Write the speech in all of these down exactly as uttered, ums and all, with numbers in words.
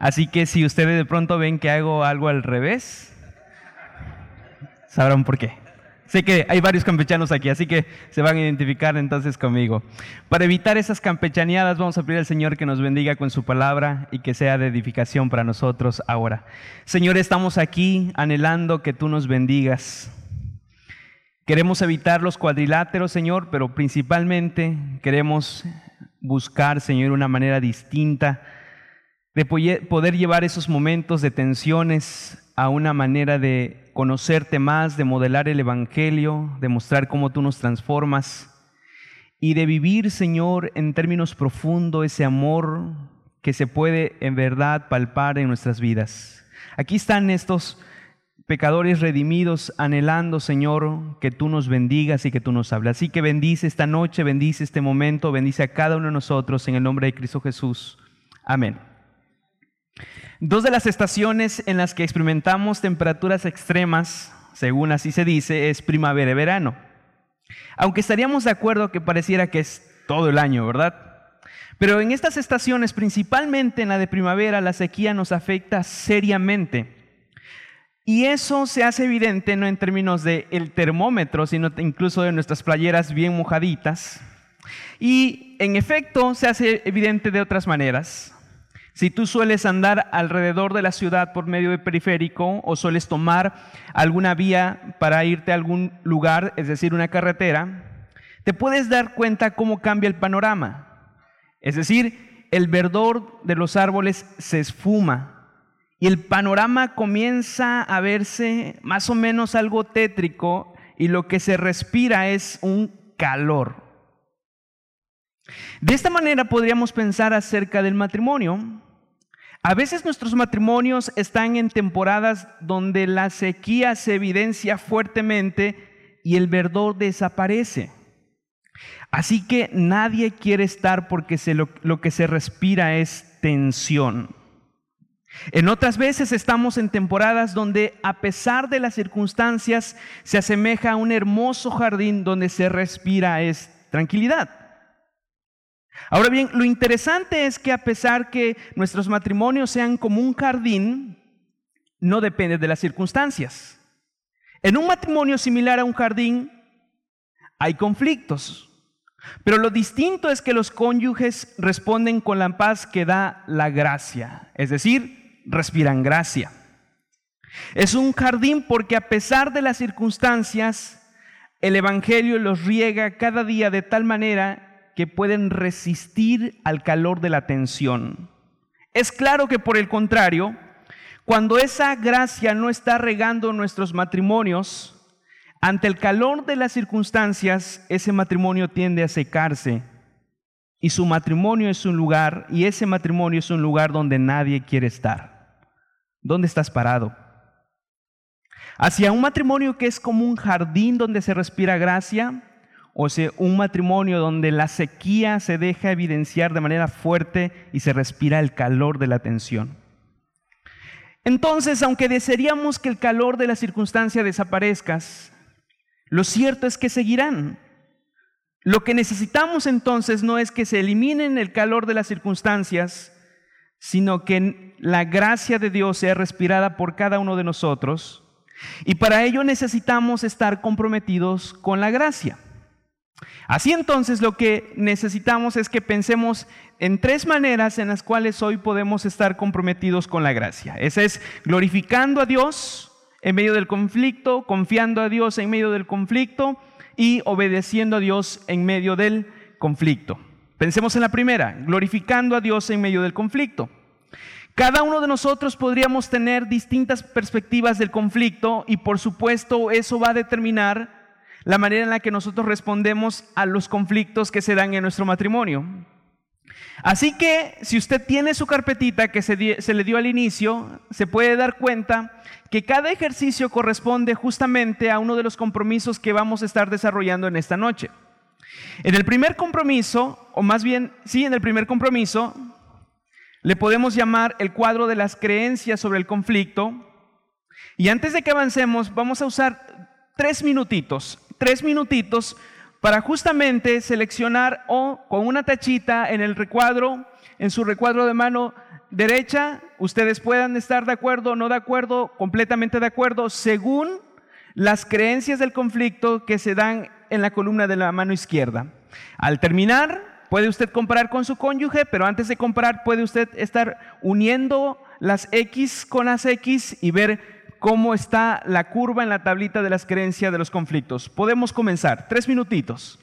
Así que si ustedes de pronto ven que hago algo al revés, sabrán por qué. Sé que hay varios campechanos aquí, así que se van a identificar entonces conmigo. Para evitar esas campechaneadas, vamos a pedir al Señor que nos bendiga con su palabra y que sea de edificación para nosotros ahora. Señor, estamos aquí anhelando que tú nos bendigas. Queremos evitar los cuadriláteros, Señor, pero principalmente queremos buscar, Señor, una manera distinta de poder llevar esos momentos de tensiones a una manera de conocerte más, de modelar el Evangelio, de mostrar cómo tú nos transformas y de vivir, Señor, en términos profundos ese amor que se puede en verdad palpar en nuestras vidas. Aquí están estos pecadores redimidos anhelando, Señor, que tú nos bendigas y que tú nos hables. Así que bendice esta noche, bendice este momento, bendice a cada uno de nosotros en el nombre de Cristo Jesús. Amén. Dos de las estaciones en las que experimentamos temperaturas extremas, según así se dice, es primavera y verano. Aunque estaríamos de acuerdo que pareciera que es todo el año, ¿verdad? Pero en estas estaciones, principalmente en la de primavera, la sequía nos afecta seriamente. Y eso se hace evidente no en términos del termómetro, sino incluso de nuestras playeras bien mojaditas. Y en efecto se hace evidente de otras maneras. Si tú sueles andar alrededor de la ciudad por medio de periférico o sueles tomar alguna vía para irte a algún lugar, es decir, una carretera, te puedes dar cuenta cómo cambia el panorama. Es decir, el verdor de los árboles se esfuma y el panorama comienza a verse más o menos algo tétrico y lo que se respira es un calor. De esta manera podríamos pensar acerca del matrimonio. A veces nuestros matrimonios están en temporadas donde la sequía se evidencia fuertemente y el verdor desaparece. Así que nadie quiere estar porque se lo, lo que se respira es tensión. En otras veces estamos en temporadas donde a pesar de las circunstancias se asemeja a un hermoso jardín donde se respira es tranquilidad. Ahora bien, lo interesante es que a pesar que nuestros matrimonios sean como un jardín, no depende de las circunstancias. En un matrimonio similar a un jardín hay conflictos, pero lo distinto es que los cónyuges responden con la paz que da la gracia, es decir, respiran gracia. Es un jardín porque a pesar de las circunstancias, el Evangelio los riega cada día de tal manera que pueden resistir al calor de la tensión. Es claro que por el contrario, cuando esa gracia no está regando nuestros matrimonios, ante el calor de las circunstancias, ese matrimonio tiende a secarse. Y su matrimonio es un lugar, y ese matrimonio es un lugar donde nadie quiere estar. ¿Dónde estás parado? ¿Hacia un matrimonio que es como un jardín donde se respira gracia? O sea, un matrimonio donde la sequía se deja evidenciar de manera fuerte y se respira el calor de la tensión. Entonces, aunque desearíamos que el calor de la circunstancia desaparezca, lo cierto es que seguirán. Lo que necesitamos entonces no es que se eliminen el calor de las circunstancias, sino que la gracia de Dios sea respirada por cada uno de nosotros. Y para ello necesitamos estar comprometidos con la gracia. Así entonces lo que necesitamos es que pensemos en tres maneras en las cuales hoy podemos estar comprometidos con la gracia. Esa es glorificando a Dios en medio del conflicto, confiando a Dios en medio del conflicto y obedeciendo a Dios en medio del conflicto. Pensemos en la primera, glorificando a Dios en medio del conflicto. Cada uno de nosotros podríamos tener distintas perspectivas del conflicto y por supuesto eso va a determinar la manera en la que nosotros respondemos a los conflictos que se dan en nuestro matrimonio. Así que si usted tiene su carpetita que se, di- se le dio al inicio, se puede dar cuenta que cada ejercicio corresponde justamente a uno de los compromisos que vamos a estar desarrollando en esta noche. En el primer compromiso, o más bien, sí, en el primer compromiso, le podemos llamar el cuadro de las creencias sobre el conflicto. Y antes de que avancemos, vamos a usar tres minutitos, tres minutitos para justamente seleccionar o con una tachita en el recuadro, en su recuadro de mano derecha, ustedes puedan estar de acuerdo o no de acuerdo, completamente de acuerdo, según las creencias del conflicto que se dan en la columna de la mano izquierda. Al terminar, puede usted comparar con su cónyuge, pero antes de comparar puede usted estar uniendo las X con las X y ver cómo está la curva en la tablita de las creencias de los conflictos. Podemos comenzar. Tres minutitos.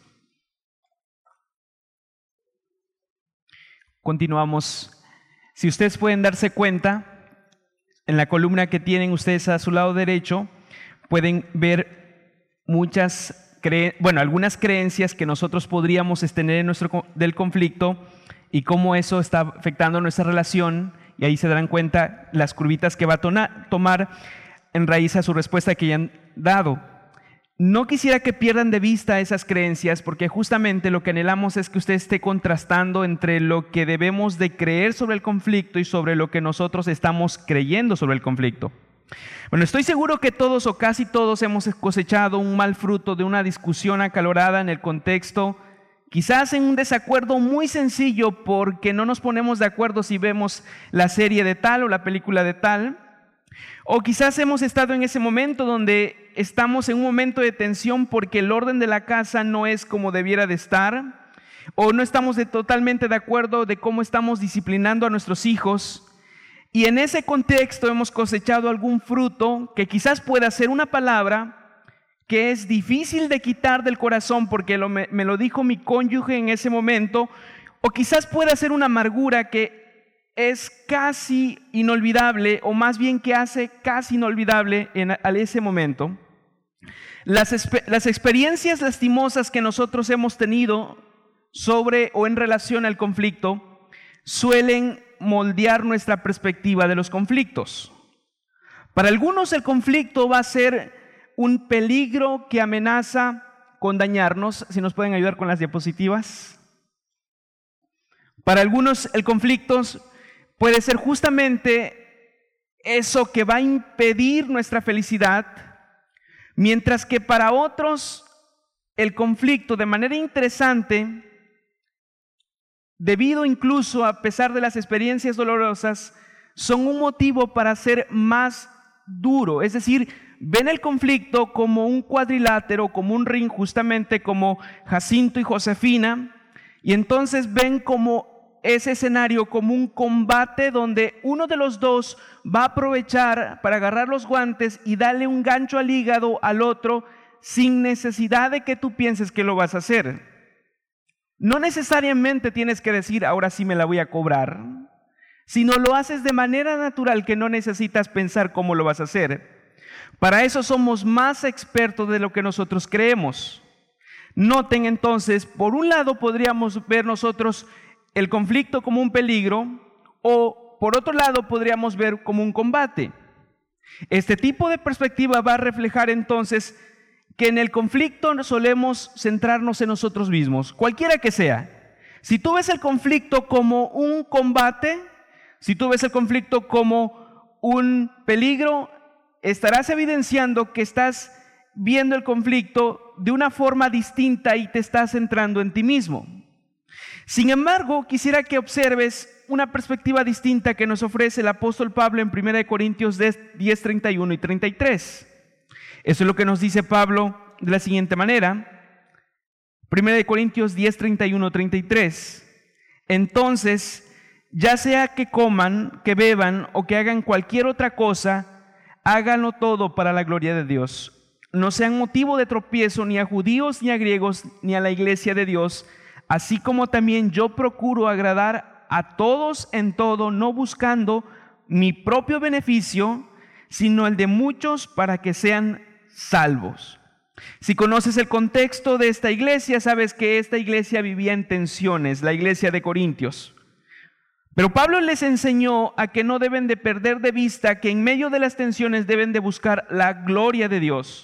Continuamos. Si ustedes pueden darse cuenta, en la columna que tienen ustedes a su lado derecho, pueden ver muchas, cre- bueno, algunas creencias que nosotros podríamos tener en nuestro del conflicto y cómo eso está afectando nuestra relación, y ahí se darán cuenta las curvitas que va a tona- tomar en raíz a su respuesta que ya han dado. No quisiera que pierdan de vista esas creencias, porque justamente lo que anhelamos es que usted esté contrastando entre lo que debemos de creer sobre el conflicto y sobre lo que nosotros estamos creyendo sobre el conflicto. Bueno, estoy seguro que todos o casi todos hemos cosechado un mal fruto de una discusión acalorada en el contexto, quizás en un desacuerdo muy sencillo porque no nos ponemos de acuerdo si vemos la serie de tal o la película de tal. O quizás hemos estado en ese momento donde estamos en un momento de tensión porque el orden de la casa no es como debiera de estar, o no estamos de totalmente de acuerdo de cómo estamos disciplinando a nuestros hijos, y en ese contexto hemos cosechado algún fruto que quizás pueda ser una palabra que es difícil de quitar del corazón porque lo, me, me lo dijo mi cónyuge en ese momento, o quizás pueda ser una amargura que es casi inolvidable, o más bien que hace casi inolvidable en a ese momento. Las, las experiencias lastimosas que nosotros hemos tenido sobre o en relación al conflicto suelen moldear nuestra perspectiva de los conflictos. Para algunos el conflicto va a ser un peligro que amenaza con dañarnos. Si nos pueden ayudar con las diapositivas. Para algunos el conflicto puede ser justamente eso que va a impedir nuestra felicidad, mientras que para otros el conflicto, de manera interesante, debido incluso a pesar de las experiencias dolorosas, son un motivo para ser más duro. Es decir, ven el conflicto como un cuadrilátero, como un ring, justamente como Jacinto y Josefina, y entonces ven como ese escenario como un combate donde uno de los dos va a aprovechar para agarrar los guantes y darle un gancho al hígado al otro sin necesidad de que tú pienses que lo vas a hacer. No necesariamente tienes que decir, ahora sí me la voy a cobrar, sino lo haces de manera natural que no necesitas pensar cómo lo vas a hacer. Para eso somos más expertos de lo que nosotros creemos. Noten entonces, por un lado podríamos ver nosotros el conflicto como un peligro, o por otro lado podríamos ver como un combate. Este tipo de perspectiva va a reflejar entonces que en el conflicto solemos centrarnos en nosotros mismos, cualquiera que sea. Si tú ves el conflicto como un combate, si tú ves el conflicto como un peligro, estarás evidenciando que estás viendo el conflicto de una forma distinta y te estás centrando en ti mismo. Sin embargo, quisiera que observes una perspectiva distinta que nos ofrece el apóstol Pablo en primera de Corintios diez, treinta y uno y treinta y tres. Eso es lo que nos dice Pablo de la siguiente manera. primera de Corintios diez, treinta y uno, treinta y tres. Entonces, ya sea que coman, que beban o que hagan cualquier otra cosa, háganlo todo para la gloria de Dios. No sean motivo de tropiezo ni a judíos, ni a griegos, ni a la iglesia de Dios, así como también yo procuro agradar a todos en todo, no buscando mi propio beneficio, sino el de muchos para que sean salvos. Si conoces el contexto de esta iglesia, sabes que esta iglesia vivía en tensiones, la iglesia de Corintios. Pero Pablo les enseñó a que no deben de perder de vista que en medio de las tensiones deben de buscar la gloria de Dios.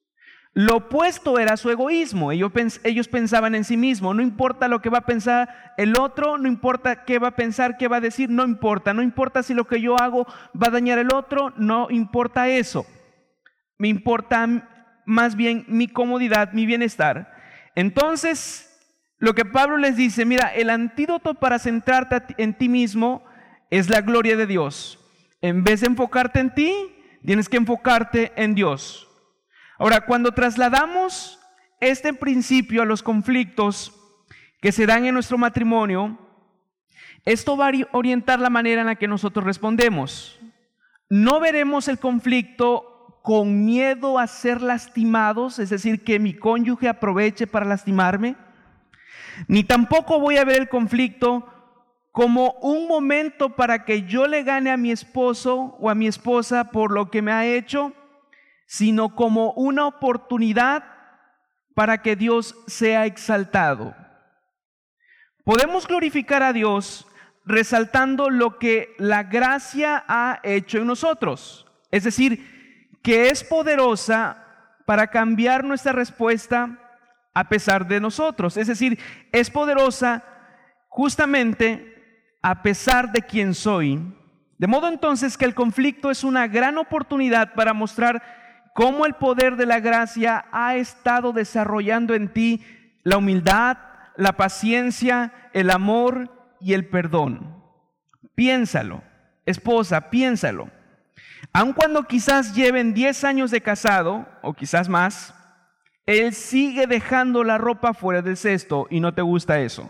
Lo opuesto era su egoísmo. Ellos, pens- ellos pensaban en sí mismos. No importa lo que va a pensar el otro, no importa qué va a pensar, qué va a decir, no importa. No importa si lo que yo hago va a dañar al otro, no importa eso. Me importa más bien mi comodidad, mi bienestar. Entonces, lo que Pablo les dice, mira, el antídoto para centrarte en ti mismo es la gloria de Dios. En vez de enfocarte en ti, tienes que enfocarte en Dios. Ahora, cuando trasladamos este principio a los conflictos que se dan en nuestro matrimonio, esto va a orientar la manera en la que nosotros respondemos. No veremos el conflicto con miedo a ser lastimados, es decir, que mi cónyuge aproveche para lastimarme, ni tampoco voy a ver el conflicto como un momento para que yo le gane a mi esposo o a mi esposa por lo que me ha hecho, sino como una oportunidad para que Dios sea exaltado. Podemos glorificar a Dios resaltando lo que la gracia ha hecho en nosotros, es decir, que es poderosa para cambiar nuestra respuesta a pesar de nosotros, es decir, es poderosa justamente a pesar de quien soy. De modo entonces que el conflicto es una gran oportunidad para mostrar cómo el poder de la gracia ha estado desarrollando en ti la humildad, la paciencia, el amor y el perdón. Piénsalo, esposa, piénsalo. Aun cuando quizás lleven diez años de casado, o quizás más, él sigue dejando la ropa fuera del cesto y no te gusta eso.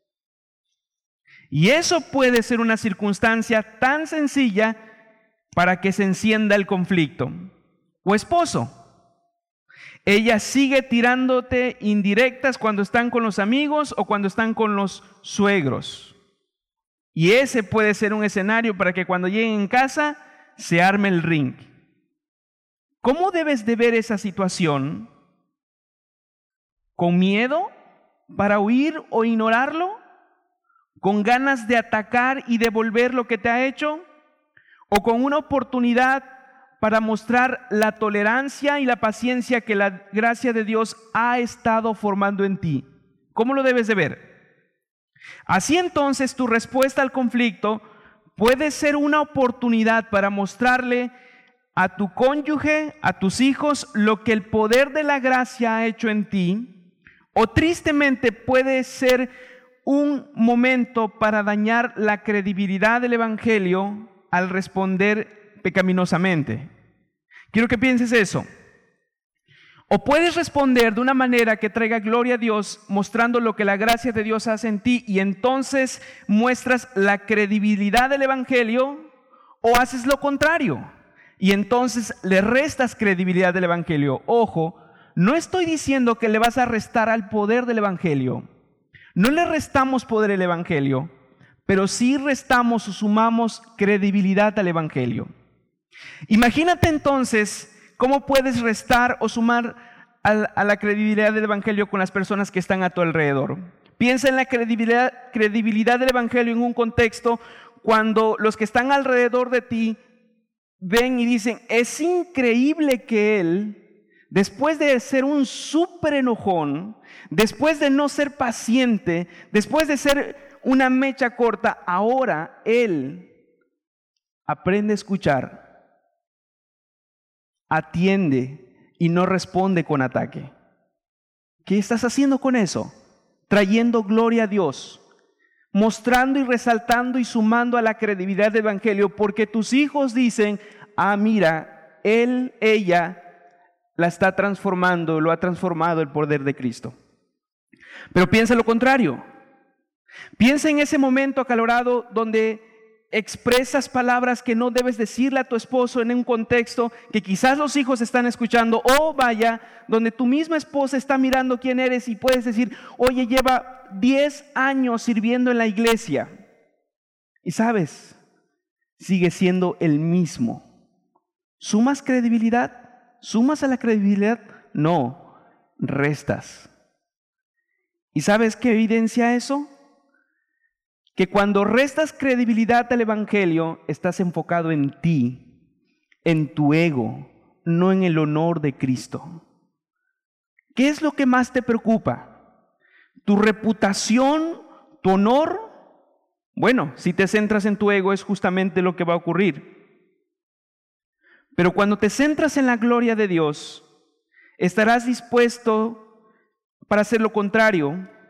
Y eso puede ser una circunstancia tan sencilla para que se encienda el conflicto. O esposo, ella sigue tirándote indirectas cuando están con los amigos o cuando están con los suegros. Y ese puede ser un escenario para que cuando lleguen en casa se arme el ring. ¿Cómo debes de ver esa situación? ¿Con miedo para huir o ignorarlo? ¿Con ganas de atacar y devolver lo que te ha hecho? ¿O con una oportunidad para mostrar la tolerancia y la paciencia que la gracia de Dios ha estado formando en ti? ¿Cómo lo debes de ver? Así entonces tu respuesta al conflicto puede ser una oportunidad para mostrarle a tu cónyuge, a tus hijos, lo que el poder de la gracia ha hecho en ti, o tristemente puede ser un momento para dañar la credibilidad del Evangelio al responder pecaminosamente. Quiero que pienses eso. O puedes responder de una manera que traiga gloria a Dios, mostrando lo que la gracia de Dios hace en ti, y entonces muestras la credibilidad del Evangelio, o haces lo contrario, y entonces le restas credibilidad del Evangelio. Ojo, no estoy diciendo que le vas a restar al poder del Evangelio. No le restamos poder al Evangelio, pero sí restamos o sumamos credibilidad al Evangelio. Imagínate entonces cómo puedes restar o sumar a la credibilidad del Evangelio con las personas que están a tu alrededor. Piensa en la credibilidad, credibilidad del Evangelio en un contexto cuando los que están alrededor de ti ven y dicen, es increíble que él, después de ser un súper enojón, después de no ser paciente, después de ser una mecha corta, ahora él aprende a escuchar, atiende y no responde con ataque. ¿Qué estás haciendo con eso? Trayendo gloria a Dios, mostrando y resaltando y sumando a la credibilidad del Evangelio, porque tus hijos dicen, ah, mira, él, ella la está transformando, lo ha transformado el poder de Cristo. Pero piensa lo contrario. Piensa en ese momento acalorado donde expresas palabras que no debes decirle a tu esposo en un contexto que quizás los hijos están escuchando, o vaya, donde tu misma esposa está mirando quién eres y puedes decir, oye, lleva diez años sirviendo en la iglesia y sabes, sigue siendo el mismo. ¿Sumas credibilidad? ¿Sumas a la credibilidad? No, restas. ¿Y sabes qué evidencia eso? Que cuando restas credibilidad al Evangelio, estás enfocado en ti, en tu ego, no en el honor de Cristo. ¿Qué es lo que más te preocupa? ¿Tu reputación, tu honor? Bueno, si te centras en tu ego es justamente lo que va a ocurrir. Pero cuando te centras en la gloria de Dios, estarás dispuesto para hacer lo contrario.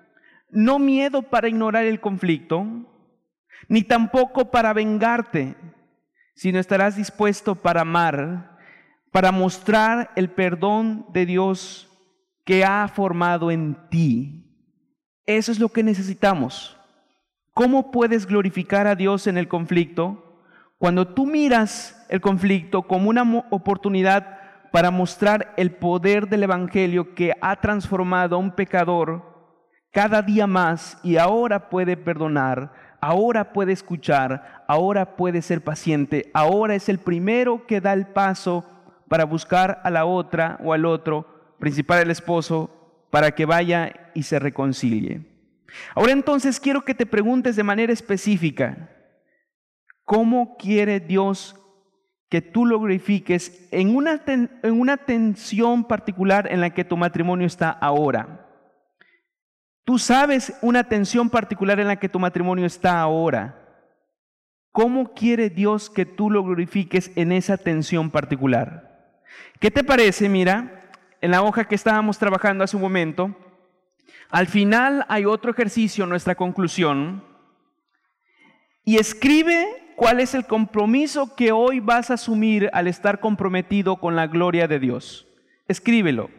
no miedo para ignorar el conflicto, ni tampoco para vengarte, sino estarás dispuesto para amar, para mostrar el perdón de Dios que ha formado en ti. Eso es lo que necesitamos. ¿Cómo puedes glorificar a Dios en el conflicto? Cuando tú miras el conflicto como una oportunidad para mostrar el poder del Evangelio que ha transformado a un pecador cada día más y ahora puede perdonar, ahora puede escuchar, ahora puede ser paciente, ahora es el primero que da el paso para buscar a la otra o al otro, principal el esposo, para que vaya y se reconcilie. Ahora entonces quiero que te preguntes de manera específica, ¿cómo quiere Dios que tú lo glorifiques en una, ten, en una tensión particular en la que tu matrimonio está ahora? Tú sabes una tensión particular en la que tu matrimonio está ahora. ¿Cómo quiere Dios que tú lo glorifiques en esa tensión particular? ¿Qué te parece? Mira, en la hoja que estábamos trabajando hace un momento, al final hay otro ejercicio, nuestra conclusión, y escribe cuál es el compromiso que hoy vas a asumir al estar comprometido con la gloria de Dios. Escríbelo.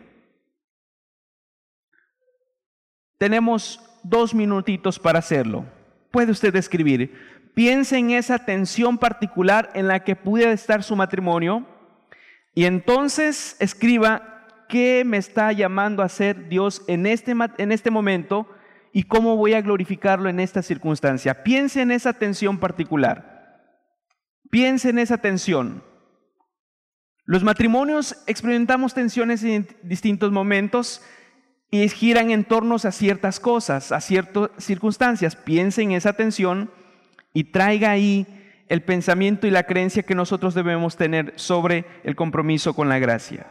Tenemos dos minutitos para hacerlo. Puede usted escribir. Piense en esa tensión particular en la que pudiera estar su matrimonio y entonces escriba qué me está llamando a hacer Dios en este, en este momento y cómo voy a glorificarlo en esta circunstancia. Piense en esa tensión particular. Piense en esa tensión. Los matrimonios experimentamos tensiones en distintos momentos y giran en torno a ciertas cosas, a ciertas circunstancias. Piense en esa tensión y traiga ahí el pensamiento y la creencia que nosotros debemos tener sobre el compromiso con la gracia.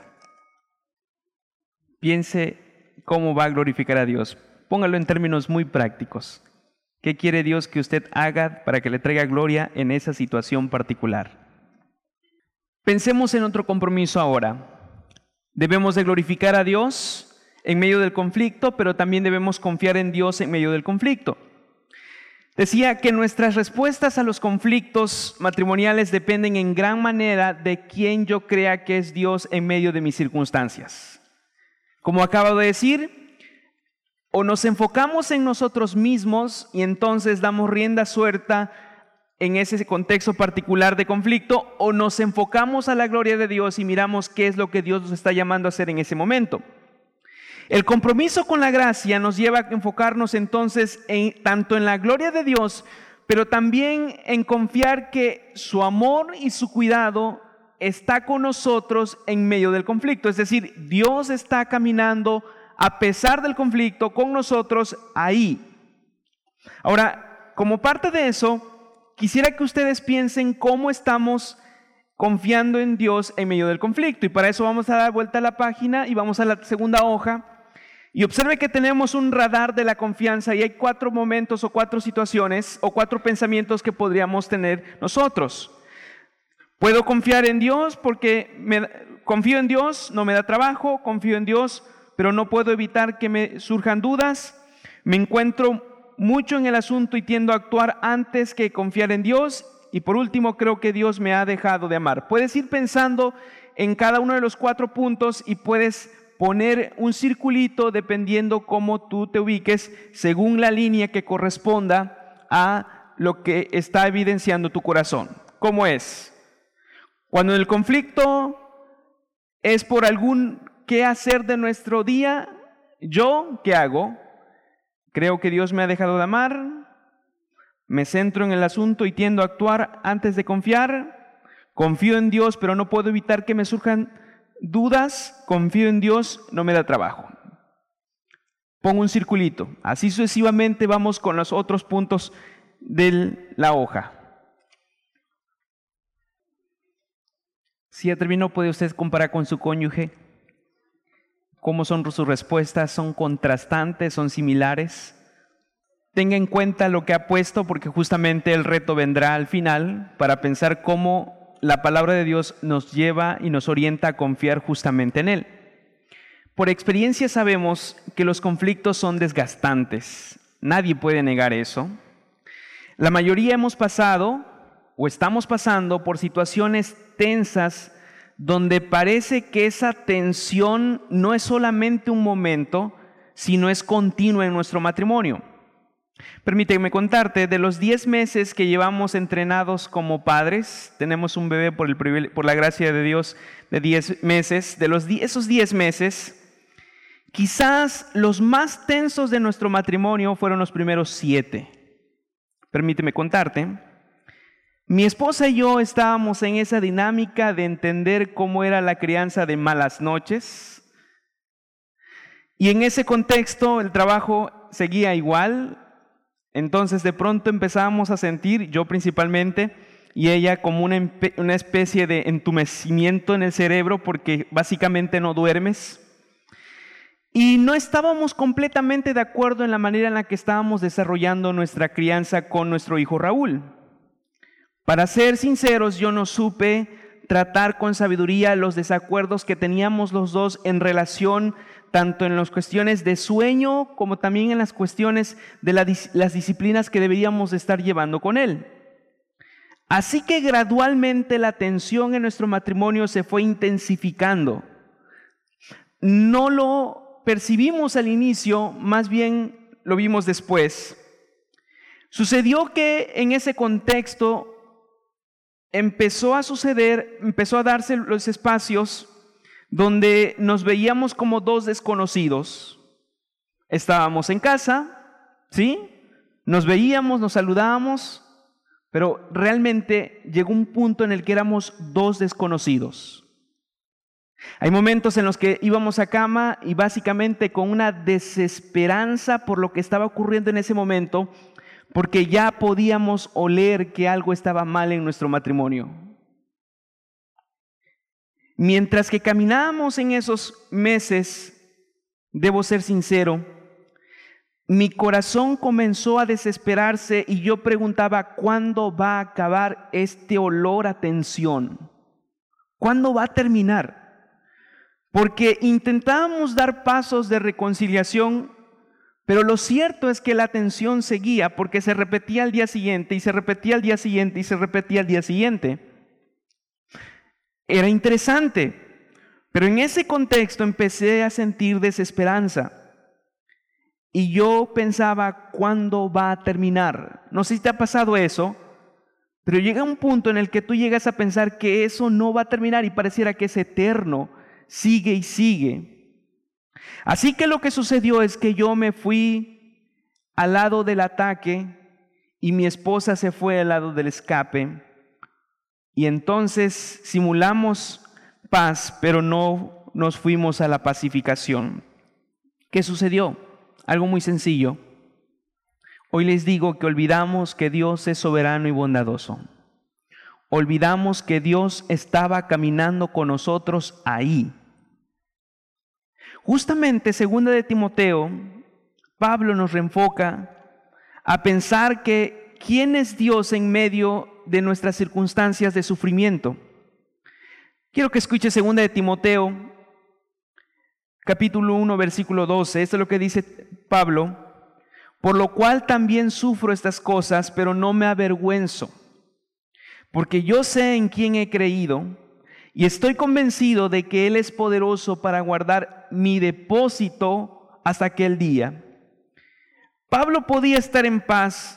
Piense cómo va a glorificar a Dios. Póngalo en términos muy prácticos. ¿Qué quiere Dios que usted haga para que le traiga gloria en esa situación particular? Pensemos en otro compromiso ahora. Debemos de glorificar a Dios en medio del conflicto, pero también debemos confiar en Dios en medio del conflicto. Decía que nuestras respuestas a los conflictos matrimoniales dependen en gran manera de quién yo crea que es Dios en medio de mis circunstancias. Como acabo de decir, o nos enfocamos en nosotros mismos y entonces damos rienda suelta en ese contexto particular de conflicto, o nos enfocamos a la gloria de Dios y miramos qué es lo que Dios nos está llamando a hacer en ese momento. El compromiso con la gracia nos lleva a enfocarnos entonces en, tanto en la gloria de Dios, pero también en confiar que su amor y su cuidado está con nosotros en medio del conflicto. Es decir, Dios está caminando a pesar del conflicto con nosotros ahí. Ahora, como parte de eso, quisiera que ustedes piensen cómo estamos confiando en Dios en medio del conflicto. Y para eso vamos a dar vuelta a la página y vamos a la segunda hoja. Y observe que tenemos un radar de la confianza y hay cuatro momentos o cuatro situaciones o cuatro pensamientos que podríamos tener nosotros. Puedo confiar en Dios porque me, confío en Dios, no me da trabajo, confío en Dios, pero no puedo evitar que me surjan dudas. Me encuentro mucho en el asunto y tiendo a actuar antes que confiar en Dios. Y por último, creo que Dios me ha dejado de amar. Puedes ir pensando en cada uno de los cuatro puntos y puedes poner un circulito dependiendo cómo tú te ubiques según la línea que corresponda a lo que está evidenciando tu corazón. ¿Cómo es? Cuando el conflicto es por algún qué hacer de nuestro día, ¿yo qué hago? Creo que Dios me ha dejado de amar, me centro en el asunto y tiendo a actuar antes de confiar, confío en Dios pero no puedo evitar que me surjan dudas, confío en Dios, no me da trabajo. Pongo un circulito. Así sucesivamente vamos con los otros puntos de la hoja. Si ya terminó, puede usted comparar con su cónyuge. ¿Cómo son sus respuestas? ¿Son contrastantes? ¿Son similares? Tenga en cuenta lo que ha puesto, porque justamente el reto vendrá al final para pensar cómo la palabra de Dios nos lleva y nos orienta a confiar justamente en Él. Por experiencia sabemos que los conflictos son desgastantes nadie puede negar eso. La mayoría hemos pasado o estamos pasando por situaciones tensas donde parece que esa tensión no es solamente un momento, sino es continua en nuestro matrimonio. Permíteme contarte, de los diez meses que llevamos entrenados como padres, tenemos un bebé por, el privile- por la gracia de Dios de diez meses, de los die- esos diez meses, quizás los más tensos de nuestro matrimonio fueron los primeros siete. Permíteme contarte, mi esposa y yo estábamos en esa dinámica de entender cómo era la crianza de malas noches, y en ese contexto el trabajo seguía igual. Entonces de pronto empezábamos a sentir, yo principalmente, y ella como una, empe- una especie de entumecimiento en el cerebro porque básicamente no duermes. Y no estábamos completamente de acuerdo en la manera en la que estábamos desarrollando nuestra crianza con nuestro hijo Raúl. Para ser sinceros, yo no supe tratar con sabiduría los desacuerdos que teníamos los dos en relación tanto en las cuestiones de sueño como también en las cuestiones de la, las disciplinas que deberíamos estar llevando con él. Así que gradualmente la tensión en nuestro matrimonio se fue intensificando. No lo percibimos al inicio, más bien lo vimos después. Sucedió que en ese contexto empezó a suceder, empezó a darse los espacios donde nos veíamos como dos desconocidos. Estábamos en casa, ¿sí? Nos veíamos, nos saludábamos, pero realmente llegó un punto en el que éramos dos desconocidos. Hay momentos en los que íbamos a cama y básicamente con una desesperanza por lo que estaba ocurriendo en ese momento, porque ya podíamos oler que algo estaba mal en nuestro matrimonio. Mientras que caminábamos en esos meses, debo ser sincero, mi corazón comenzó a desesperarse y yo preguntaba, ¿cuándo va a acabar este olor a tensión? ¿Cuándo va a terminar? Porque intentábamos dar pasos de reconciliación, pero lo cierto es que la tensión seguía porque se repetía al día siguiente y se repetía al día siguiente y se repetía al día siguiente. Era interesante, pero en ese contexto empecé a sentir desesperanza. Y yo pensaba, ¿cuándo va a terminar? No sé si te ha pasado eso, pero llega un punto en el que tú llegas a pensar que eso no va a terminar y pareciera que es eterno, sigue y sigue. Así que lo que sucedió es que yo me fui al lado del ataque y mi esposa se fue al lado del escape. Y entonces simulamos paz, pero no nos fuimos a la pacificación. ¿Qué sucedió? Algo muy sencillo. Hoy les digo que olvidamos que Dios es soberano y bondadoso. Olvidamos que Dios estaba caminando con nosotros ahí. Justamente, segunda de Timoteo, Pablo nos reenfoca a pensar que ¿quién es Dios en medio de nuestras circunstancias de sufrimiento? Quiero que escuche segunda de Timoteo, capítulo uno, versículo doce. Esto es lo que dice Pablo. Por lo cual también sufro estas cosas, pero no me avergüenzo, porque yo sé en quién he creído y estoy convencido de que Él es poderoso para guardar mi depósito hasta aquel día. Pablo podía estar en paz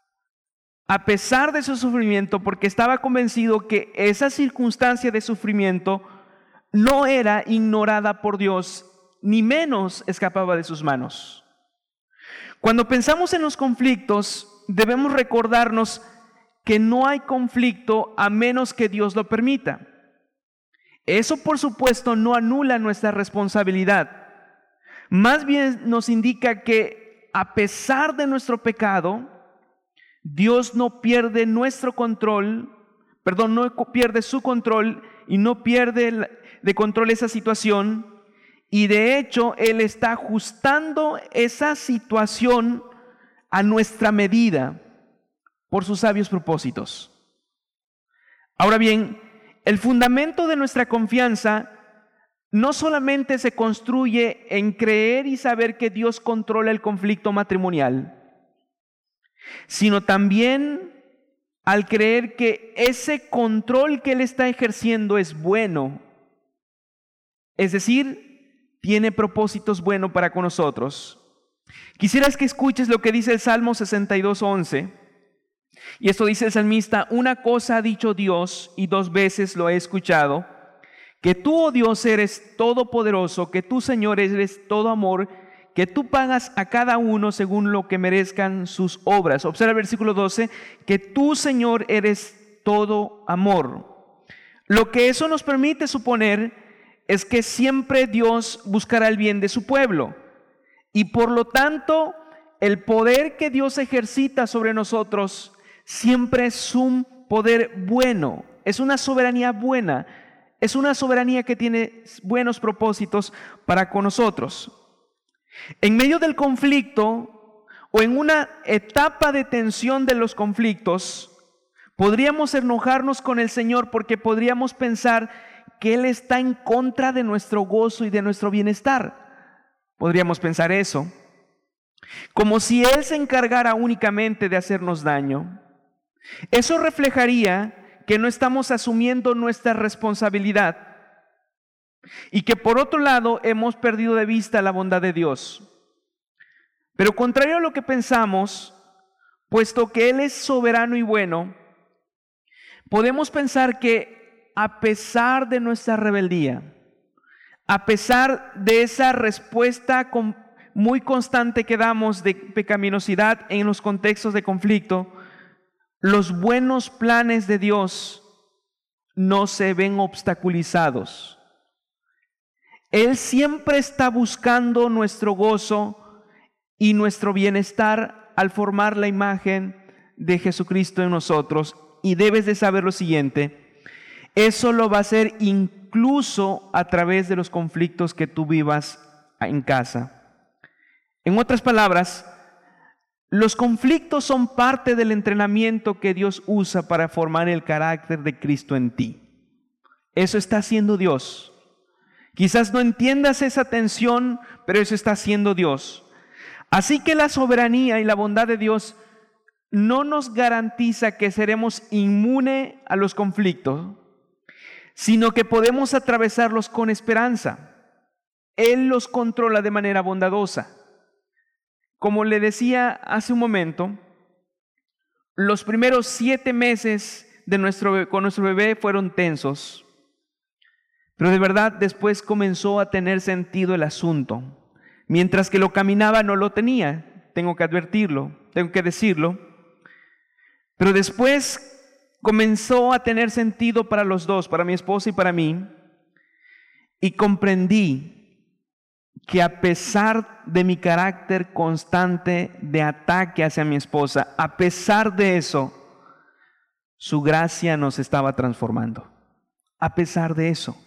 a pesar de su sufrimiento, porque estaba convencido que esa circunstancia de sufrimiento no era ignorada por Dios, ni menos escapaba de sus manos. Cuando pensamos en los conflictos, debemos recordarnos que no hay conflicto a menos que Dios lo permita. Eso, por supuesto, no anula nuestra responsabilidad. Más bien nos indica que a pesar de nuestro pecado, Dios no pierde nuestro control, perdón, no pierde su control y no pierde de control esa situación. Y de hecho, Él está ajustando esa situación a nuestra medida por sus sabios propósitos. Ahora bien, el fundamento de nuestra confianza no solamente se construye en creer y saber que Dios controla el conflicto matrimonial. sino también al creer que ese control que Él está ejerciendo es bueno. Es decir, tiene propósitos buenos para con nosotros. Quisieras que escuches lo que dice el Salmo sesenta y dos, once. Y esto dice el salmista: una cosa ha dicho Dios y dos veces lo he escuchado, que tú, oh Dios, eres todopoderoso, que tú, Señor, eres todo amor, que tú pagas a cada uno según lo que merezcan sus obras. Observa el versículo doce, que tú, Señor, eres todo amor. Lo que eso nos permite suponer es que siempre Dios buscará el bien de su pueblo, y por lo tanto el poder que Dios ejercita sobre nosotros siempre es un poder bueno, es una soberanía buena, es una soberanía que tiene buenos propósitos para con nosotros. En medio del conflicto o en una etapa de tensión de los conflictos, podríamos enojarnos con el Señor porque podríamos pensar que Él está en contra de nuestro gozo y de nuestro bienestar. Podríamos pensar eso, como si Él se encargara únicamente de hacernos daño. Eso reflejaría que no estamos asumiendo nuestra responsabilidad y que por otro lado hemos perdido de vista la bondad de Dios. Pero contrario a lo que pensamos, puesto que Él es soberano y bueno, podemos pensar que a pesar de nuestra rebeldía, a pesar de esa respuesta muy constante que damos de pecaminosidad en los contextos de conflicto, los buenos planes de Dios no se ven obstaculizados. Él siempre está buscando nuestro gozo y nuestro bienestar al formar la imagen de Jesucristo en nosotros. Y debes de saber lo siguiente: eso lo va a hacer incluso a través de los conflictos que tú vivas en casa. En otras palabras, los conflictos son parte del entrenamiento que Dios usa para formar el carácter de Cristo en ti. Eso está haciendo Dios. Quizás no entiendas esa tensión, pero eso está haciendo Dios. Así que la soberanía y la bondad de Dios no nos garantiza que seremos inmunes a los conflictos, sino que podemos atravesarlos con esperanza. Él los controla de manera bondadosa. Como le decía hace un momento, los primeros siete meses de nuestro, con nuestro bebé fueron tensos. Pero de verdad después comenzó a tener sentido el asunto. Mientras que lo caminaba no lo tenía, tengo que advertirlo, tengo que decirlo. Pero después comenzó a tener sentido para los dos, para mi esposa y para mí. Y comprendí que a pesar de mi carácter constante de ataque hacia mi esposa, a pesar de eso, su gracia nos estaba transformando. A pesar de eso.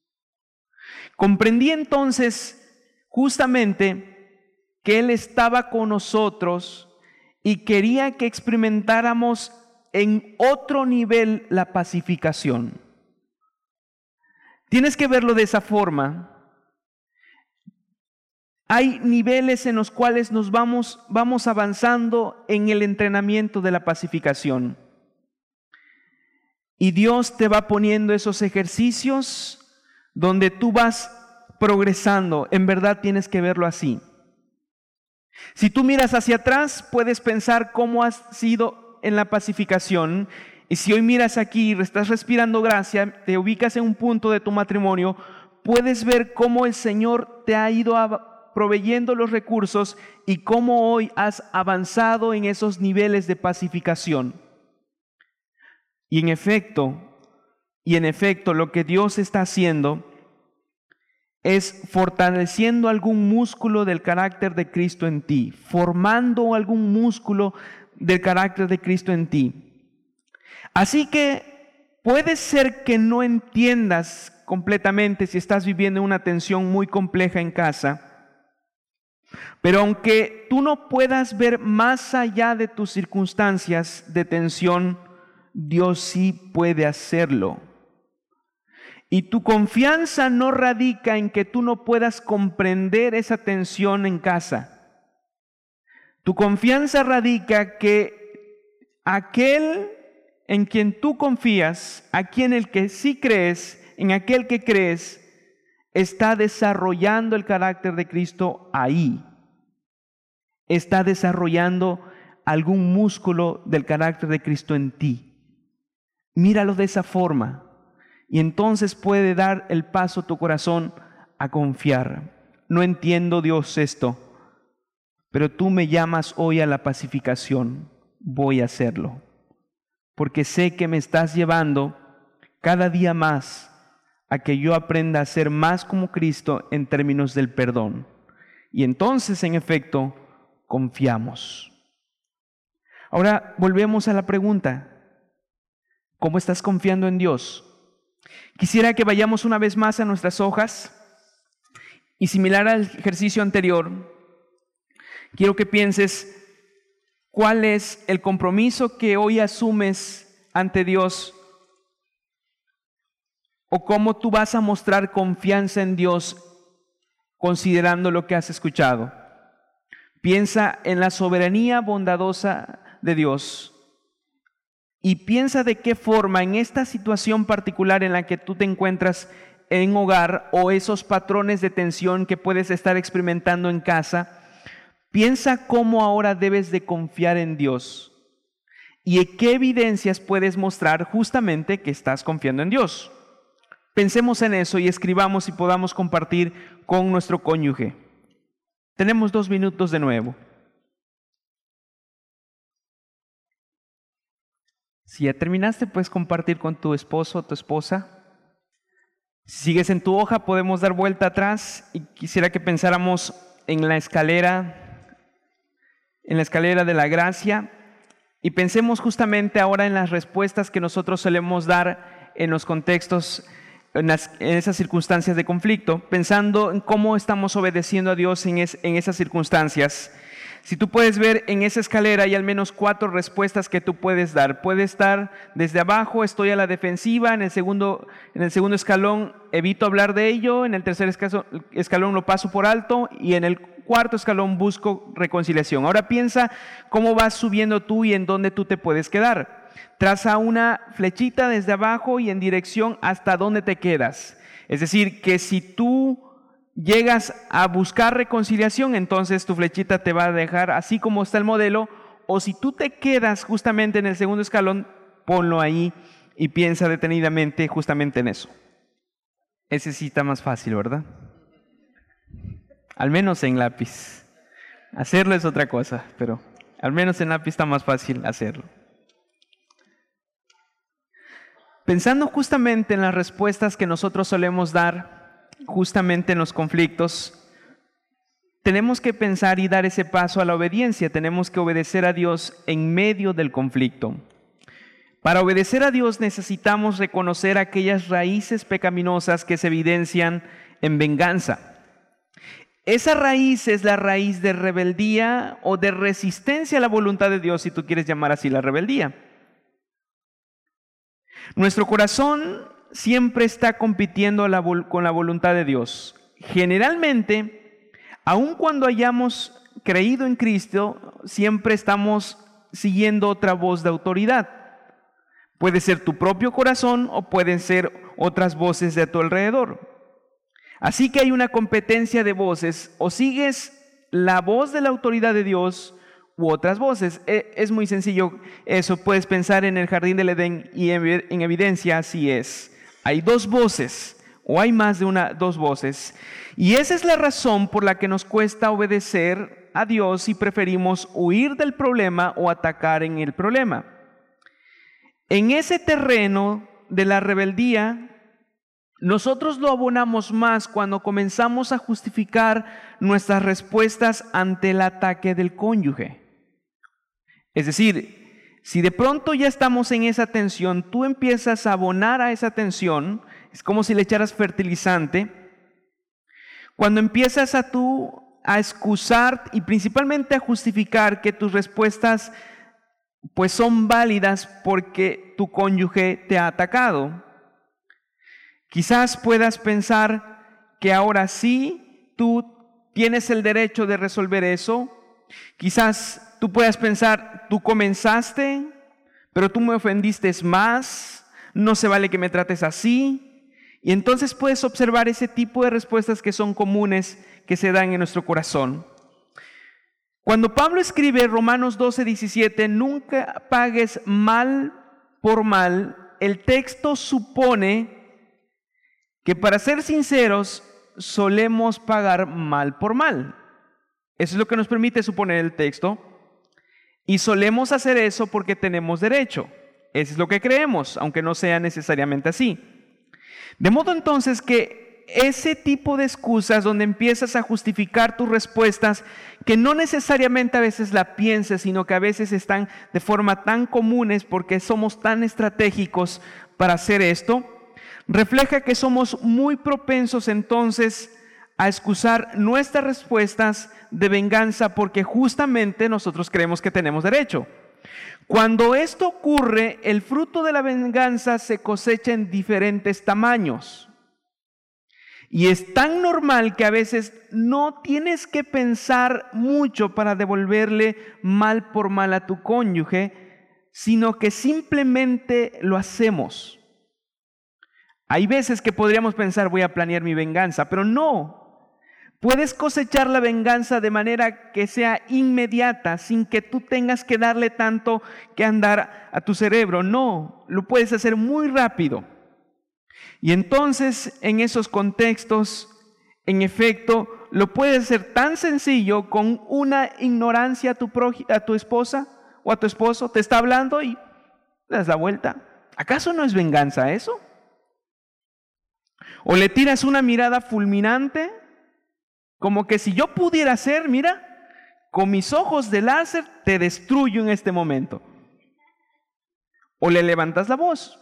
Comprendí entonces justamente que Él estaba con nosotros y quería que experimentáramos en otro nivel la pacificación. Tienes que verlo de esa forma. Hay niveles en los cuales nos vamos, vamos avanzando en el entrenamiento de la pacificación. Y Dios te va poniendo esos ejercicios donde tú vas progresando. En verdad tienes que verlo así. Si tú miras hacia atrás, puedes pensar cómo has sido en la pacificación. Y si hoy miras aquí y estás respirando gracia, te ubicas en un punto de tu matrimonio, puedes ver cómo el Señor te ha ido a proveyendo los recursos y cómo hoy has avanzado en esos niveles de pacificación. Y en efecto, y en efecto, lo que Dios está haciendo es fortaleciendo algún músculo del carácter de Cristo en ti, formando algún músculo del carácter de Cristo en ti. Así que puede ser que no entiendas completamente si estás viviendo una tensión muy compleja en casa, pero aunque tú no puedas ver más allá de tus circunstancias de tensión, Dios sí puede hacerlo. Y tu confianza no radica en que tú no puedas comprender esa tensión en casa. Tu confianza radica que aquel en quien tú confías, a quien el que sí crees, en aquel que crees, está desarrollando el carácter de Cristo ahí. Está desarrollando algún músculo del carácter de Cristo en ti. Míralo de esa forma y entonces puede dar el paso tu corazón a confiar. No entiendo, Dios, esto, pero tú me llamas hoy a la pacificación. Voy a hacerlo, porque sé que me estás llevando cada día más a que yo aprenda a ser más como Cristo en términos del perdón. Y entonces, en efecto, confiamos. Ahora volvemos a la pregunta: ¿cómo estás confiando en Dios? Quisiera que vayamos una vez más a nuestras hojas y, similar al ejercicio anterior, quiero que pienses cuál es el compromiso que hoy asumes ante Dios, o cómo tú vas a mostrar confianza en Dios considerando lo que has escuchado. Piensa en la soberanía bondadosa de Dios y piensa de qué forma en esta situación particular en la que tú te encuentras en hogar, o esos patrones de tensión que puedes estar experimentando en casa, piensa cómo ahora debes de confiar en Dios y en qué evidencias puedes mostrar justamente que estás confiando en Dios. Pensemos en eso y escribamos y podamos compartir con nuestro cónyuge. Tenemos dos minutos de nuevo. Si ya terminaste, puedes compartir con tu esposo o tu esposa. Si sigues en tu hoja, podemos dar vuelta atrás y quisiera que pensáramos en la escalera, en la escalera de la gracia, y pensemos justamente ahora en las respuestas que nosotros solemos dar en los contextos, en, las, en esas circunstancias de conflicto, pensando en cómo estamos obedeciendo a Dios en, es, en esas circunstancias. Si tú puedes ver en esa escalera, hay al menos cuatro respuestas que tú puedes dar. Puede estar desde abajo: estoy a la defensiva. En el segundo, en el segundo escalón, evito hablar de ello. En el tercer escalón, lo paso por alto. Y en el cuarto escalón, busco reconciliación. Ahora piensa cómo vas subiendo tú y en dónde tú te puedes quedar. Traza una flechita desde abajo y en dirección hasta dónde te quedas. Es decir, que si tú llegas a buscar reconciliación, entonces tu flechita te va a dejar así como está el modelo, o si tú te quedas justamente en el segundo escalón, ponlo ahí y piensa detenidamente justamente en eso. Ese sí está más fácil, ¿verdad? Al menos en lápiz. Hacerlo es otra cosa, pero al menos en lápiz está más fácil hacerlo. Pensando justamente en las respuestas que nosotros solemos dar justamente en los conflictos, tenemos que pensar y dar ese paso a la obediencia. Tenemos que obedecer a Dios en medio del conflicto. Para obedecer a Dios necesitamos reconocer aquellas raíces pecaminosas que se evidencian en venganza. Esa raíz es la raíz de rebeldía o de resistencia a la voluntad de Dios, si tú quieres llamar así la rebeldía. Nuestro corazón siempre está compitiendo la vol- con la voluntad de Dios. Generalmente, aun cuando hayamos creído en Cristo, siempre estamos siguiendo otra voz de autoridad. Puede ser tu propio corazón o pueden ser otras voces de tu alrededor. Así que hay una competencia de voces: o sigues la voz de la autoridad de Dios u otras voces. Es muy sencillo eso. Puedes pensar en el jardín del Edén y en evidencia así es. Hay dos voces, o hay más de una, dos voces. Y esa es la razón por la que nos cuesta obedecer a Dios y preferimos huir del problema o atacar en el problema. En ese terreno de la rebeldía, nosotros lo abonamos más cuando comenzamos a justificar nuestras respuestas ante el ataque del cónyuge. Es decir, si de pronto ya estamos en esa tensión, tú empiezas a abonar a esa tensión, es como si le echaras fertilizante. Cuando empiezas a tú a excusar y principalmente a justificar que tus respuestas pues son válidas porque tu cónyuge te ha atacado, quizás puedas pensar que ahora sí tú tienes el derecho de resolver eso, Quizás tú puedas pensar, tú comenzaste, pero tú me ofendiste más, no se vale que me trates así. Y entonces puedes observar ese tipo de respuestas que son comunes que se dan en nuestro corazón. Cuando Pablo escribe Romanos doce, diecisiete, nunca pagues mal por mal, el texto supone que, para ser sinceros, solemos pagar mal por mal. Eso es lo que nos permite suponer el texto. Y solemos hacer eso porque tenemos derecho. Eso es lo que creemos, aunque no sea necesariamente así. De modo entonces que ese tipo de excusas donde empiezas a justificar tus respuestas, que no necesariamente a veces la pienses, sino que a veces están de forma tan comunes porque somos tan estratégicos para hacer esto, refleja que somos muy propensos entonces a excusar nuestras respuestas de venganza porque justamente nosotros creemos que tenemos derecho. Cuando esto ocurre, el fruto de la venganza se cosecha en diferentes tamaños. Y es tan normal que a veces no tienes que pensar mucho para devolverle mal por mal a tu cónyuge, sino que simplemente lo hacemos. Hay veces que podríamos pensar, voy a planear mi venganza, pero no. Puedes cosechar la venganza de manera que sea inmediata, sin que tú tengas que darle tanto que andar a tu cerebro. No, lo puedes hacer muy rápido. Y entonces, en esos contextos, en efecto, lo puedes hacer tan sencillo con una ignorancia a tu, progi- a tu esposa o a tu esposo. Te está hablando y le das la vuelta. ¿Acaso no es venganza eso? O le tiras una mirada fulminante, como que si yo pudiera hacer, mira, con mis ojos de láser te destruyo en este momento. O le levantas la voz.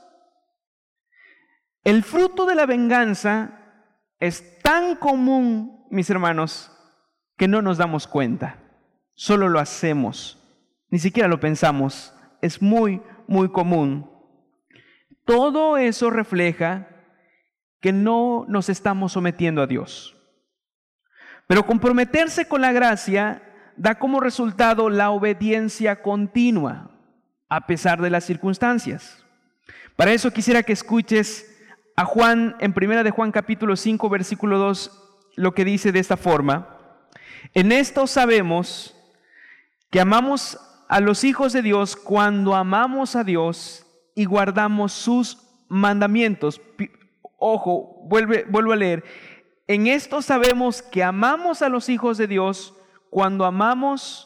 El fruto de la venganza es tan común, mis hermanos, que no nos damos cuenta. Solo lo hacemos. Ni siquiera lo pensamos. Es muy, muy común. Todo eso refleja que no nos estamos sometiendo a Dios. Pero comprometerse con la gracia da como resultado la obediencia continua, a pesar de las circunstancias. Para eso quisiera que escuches a Juan, en primera de Juan capítulo cinco, versículo dos, lo que dice de esta forma: en esto sabemos que amamos a los hijos de Dios cuando amamos a Dios y guardamos sus mandamientos. Ojo, vuelve, vuelvo a leer. En esto sabemos que amamos a los hijos de Dios cuando amamos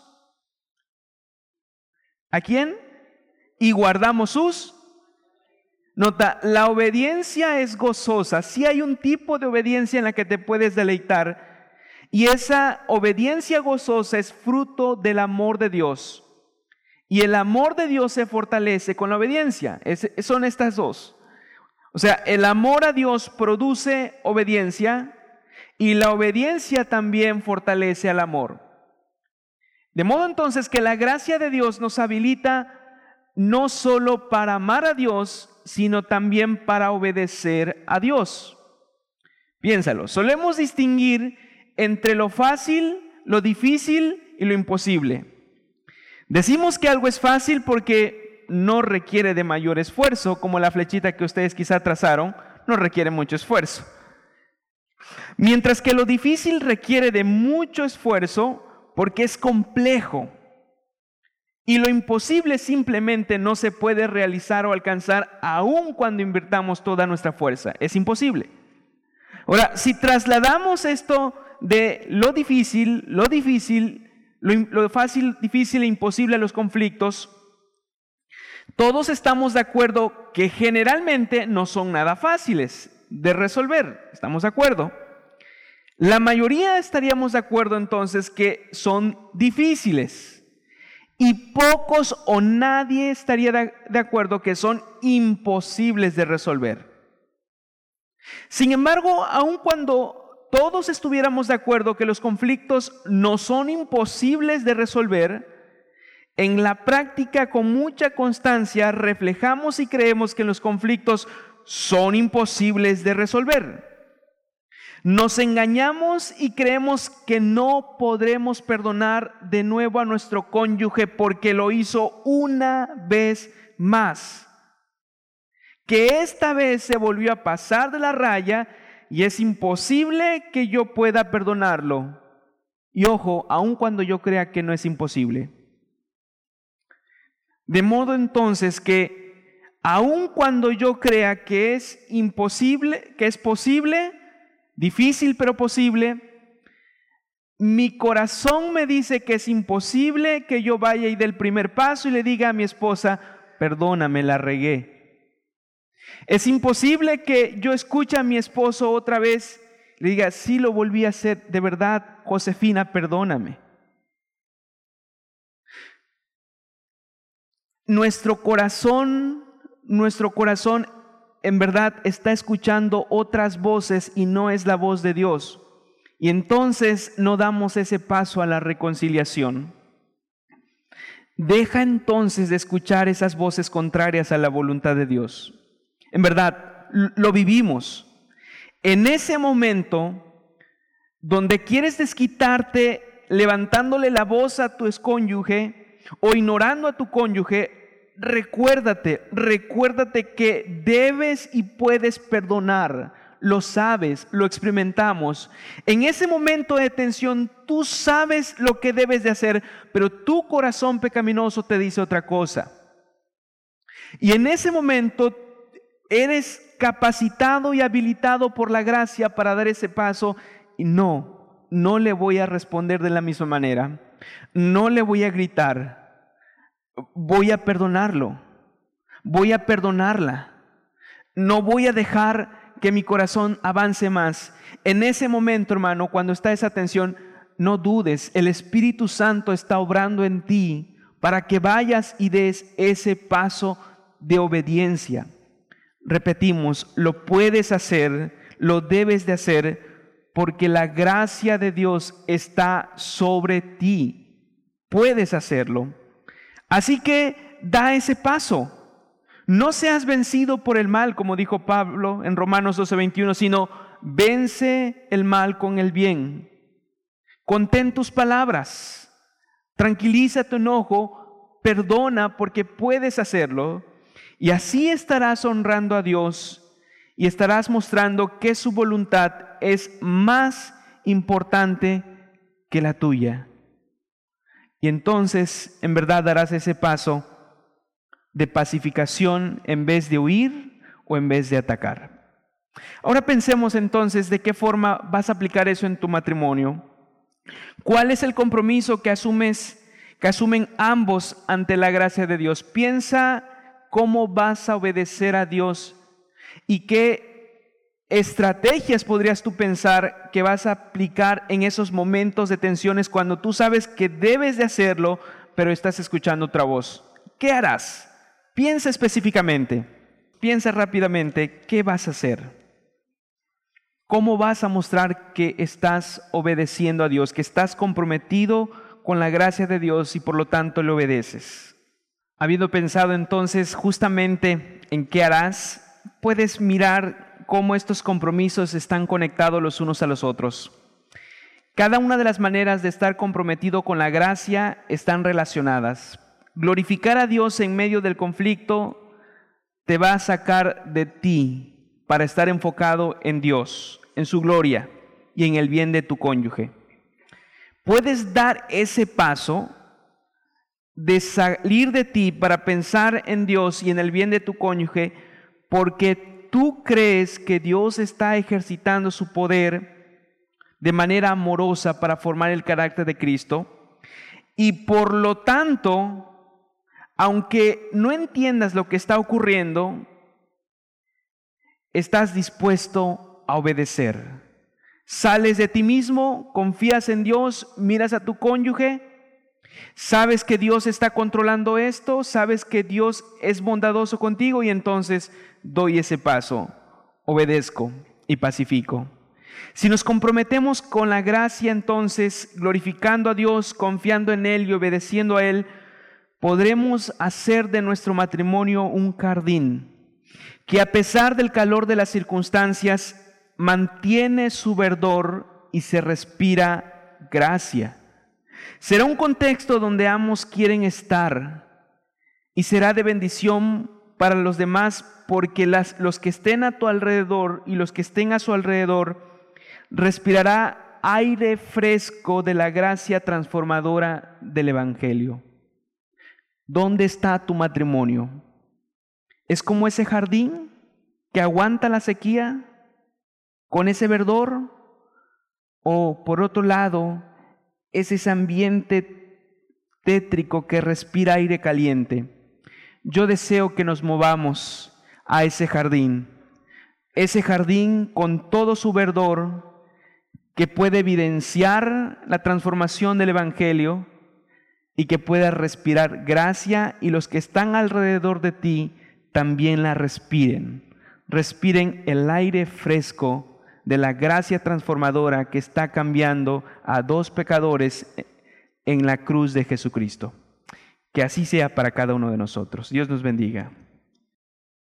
¿a quién? Y guardamos sus. Nota, la obediencia es gozosa. Sí hay un tipo de obediencia en la que te puedes deleitar, y esa obediencia gozosa es fruto del amor de Dios. Y el amor de Dios se fortalece con la obediencia. Es, son estas dos. O sea, el amor a Dios produce obediencia, y la obediencia también fortalece al amor. De modo entonces que la gracia de Dios nos habilita no solo para amar a Dios, sino también para obedecer a Dios. Piénsalo, solemos distinguir entre lo fácil, lo difícil y lo imposible. Decimos que algo es fácil porque no requiere de mayor esfuerzo, como la flechita que ustedes quizá trazaron, no requiere mucho esfuerzo. Mientras que lo difícil requiere de mucho esfuerzo porque es complejo. Y lo imposible simplemente no se puede realizar o alcanzar aun cuando invirtamos toda nuestra fuerza. Es imposible. Ahora, si trasladamos esto de lo difícil, lo difícil, lo, lo fácil, difícil e imposible a los conflictos, todos estamos de acuerdo que generalmente no son nada fáciles de resolver. ¿Estamos de acuerdo? La mayoría estaríamos de acuerdo entonces que son difíciles. Y pocos o nadie estaría de acuerdo que son imposibles de resolver. Sin embargo, aun cuando todos estuviéramos de acuerdo que los conflictos no son imposibles de resolver, en la práctica con mucha constancia reflejamos y creemos que los conflictos son imposibles de resolver. Nos engañamos y creemos que no podremos perdonar de nuevo a nuestro cónyuge porque lo hizo una vez más. Que esta vez se volvió a pasar de la raya y es imposible que yo pueda perdonarlo. Y ojo, aun cuando yo crea que no es imposible. De modo entonces que aun cuando yo crea que es imposible, que es posible, difícil pero posible, mi corazón me dice que es imposible que yo vaya y dé el primer paso y le diga a mi esposa, perdóname, la regué. Es imposible que yo escuche a mi esposo otra vez y le diga, sí lo volví a hacer, de verdad, Josefina, perdóname. Nuestro corazón, nuestro corazón en verdad está escuchando otras voces y no es la voz de Dios. Y entonces no damos ese paso a la reconciliación. Deja entonces de escuchar esas voces contrarias a la voluntad de Dios. En verdad, lo vivimos. En ese momento donde quieres desquitarte levantándole la voz a tu excónyuge o ignorando a tu cónyuge, recuérdate, recuérdate que debes y puedes perdonar. Lo sabes, lo experimentamos. En ese momento de tensión, tú sabes lo que debes de hacer, pero tu corazón pecaminoso te dice otra cosa. Y en ese momento eres capacitado y habilitado por la gracia para dar ese paso. Y no, no le voy a responder de la misma manera. No le voy a gritar. Voy a perdonarlo. Voy a perdonarla. No voy a dejar que mi corazón avance más. En ese momento, hermano, cuando está esa tensión, no dudes, el Espíritu Santo está obrando en ti para que vayas y des ese paso de obediencia. Repetimos, lo puedes hacer, lo debes de hacer, porque la gracia de Dios está sobre ti. Puedes hacerlo. Así que da ese paso. No seas vencido por el mal, como dijo Pablo en Romanos doce veintiuno, sino vence el mal con el bien. Contén tus palabras, tranquiliza tu enojo, perdona porque puedes hacerlo, y así estarás honrando a Dios y estarás mostrando que su voluntad es más importante que la tuya. Y entonces, en verdad, darás ese paso de pacificación en vez de huir o en vez de atacar. Ahora pensemos entonces de qué forma vas a aplicar eso en tu matrimonio. ¿Cuál es el compromiso que asumes, que asumen ambos ante la gracia de Dios? Piensa cómo vas a obedecer a Dios y qué estrategias podrías tú pensar que vas a aplicar en esos momentos de tensiones cuando tú sabes que debes de hacerlo, pero estás escuchando otra voz. ¿Qué harás? Piensa específicamente, piensa rápidamente, ¿qué vas a hacer? ¿Cómo vas a mostrar que estás obedeciendo a Dios, que estás comprometido con la gracia de Dios y por lo tanto le obedeces? Habiendo pensado entonces justamente en qué harás, puedes mirar cómo estos compromisos están conectados los unos a los otros. Cada una de las maneras de estar comprometido con la gracia están relacionadas. Glorificar a Dios en medio del conflicto te va a sacar de ti para estar enfocado en Dios, en su gloria y en el bien de tu cónyuge. Puedes dar ese paso de salir de ti para pensar en Dios y en el bien de tu cónyuge porque tú crees que Dios está ejercitando su poder de manera amorosa para formar el carácter de Cristo y por lo tanto, aunque no entiendas lo que está ocurriendo, estás dispuesto a obedecer. Sales de ti mismo, confías en Dios, miras a tu cónyuge, sabes que Dios está controlando esto, sabes que Dios es bondadoso contigo y entonces doy ese paso, obedezco y pacifico. Si nos comprometemos con la gracia, entonces glorificando a Dios, confiando en Él y obedeciendo a Él, podremos hacer de nuestro matrimonio un jardín que a pesar del calor de las circunstancias mantiene su verdor y se respira gracia. Será un contexto donde ambos quieren estar y será de bendición para los demás, porque las, los que estén a tu alrededor y los que estén a su alrededor respirará aire fresco de la gracia transformadora del Evangelio. ¿Dónde está tu matrimonio? ¿Es como ese jardín que aguanta la sequía con ese verdor? ¿O por otro lado, es ese ambiente tétrico que respira aire caliente? Yo deseo que nos movamos a ese jardín, ese jardín con todo su verdor que puede evidenciar la transformación del Evangelio y que pueda respirar gracia, y los que están alrededor de ti también la respiren. Respiren el aire fresco de la gracia transformadora que está cambiando a dos pecadores en la cruz de Jesucristo. Que así sea para cada uno de nosotros. Dios nos bendiga.